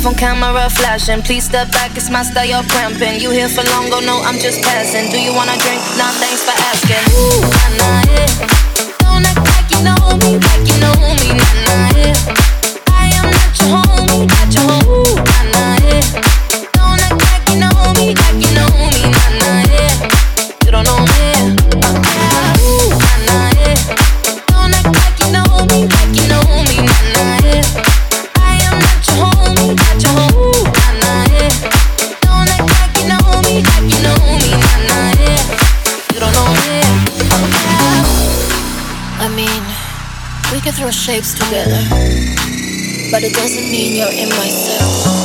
iPhone camera flashing. Please step back, it's my style, you're cramping. You here for long, oh no, I'm just passing. Do you wanna drink? Nah, thanks for asking. Ooh, nah, nah, yeah. Don't act like you know me, like you know me, nah, nah, yeah. I am not your homie, not your homie, ooh, nah, nah, yeah. Don't act like you know me, like you know me, nah, nah, yeah. You don't know me, ooh, nah, nah, yeah. Don't act like you know me, like you know me, nah, nah, yeah. I am not your homie, not your homie, ooh, nah, nah, yeah. Don't act like you know me, like you know me, nah, nah, yeah. You don't know me. I mean, we can throw shapes together, but it doesn't mean you're in my circle.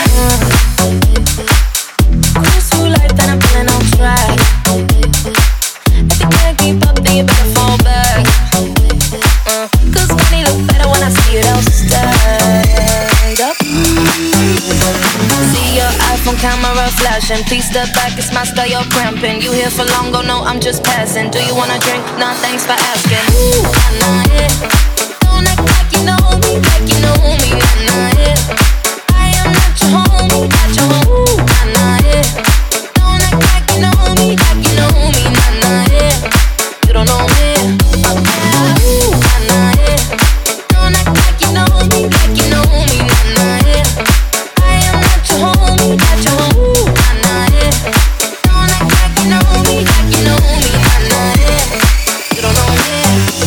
Cruise through life and I'm feeling on track. If you can't keep up, then you better fall back. Cause money look better when I see it all stacked up. See your iPhone camera flashing. Please step back, it's my style, you're cramping. You here for long, oh no, I'm just passing. Do you wanna drink? Nah, thanks for asking. Ooh, nah, nah, yeah. Don't act like you know me, like you know me, nah, nah, yeah. I am not your homie, not your homie, ooh, nah, nah, yeah. Don't act like you know me, like you know me, nah, nah, yeah. You don't know me, ooh, nah, nah, yeah. Don't act like you know me, like you know me, nah, nah, yeah. I am not your homie, not your homie, ooh, nah, nah, yeah. Don't act like you know me, like you know me, nah, nah, yeah. You don't know me.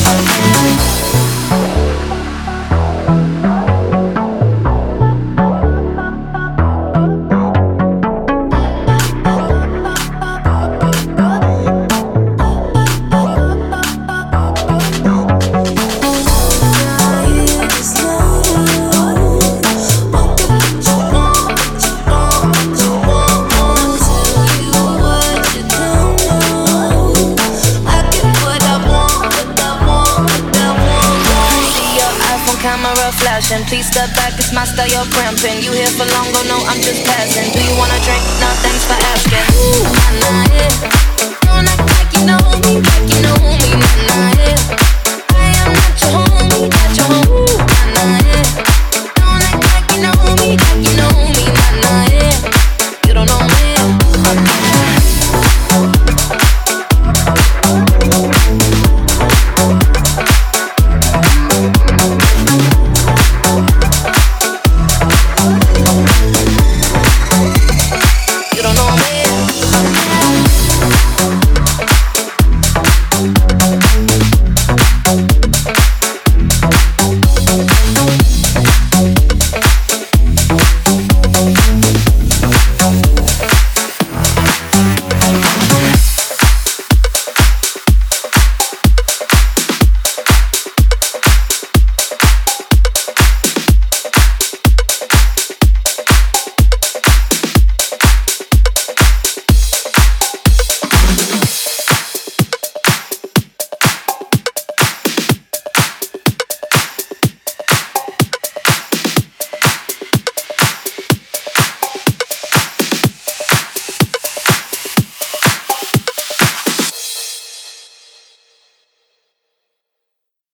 Please step back, it's my style, you're cramping. You here for long, oh no, I'm just passing. Do you wanna drink? Nah, thanks for asking. Ooh, nah, nah, yeah. Don't act like you know me, like you know me, nah, nah, yeah.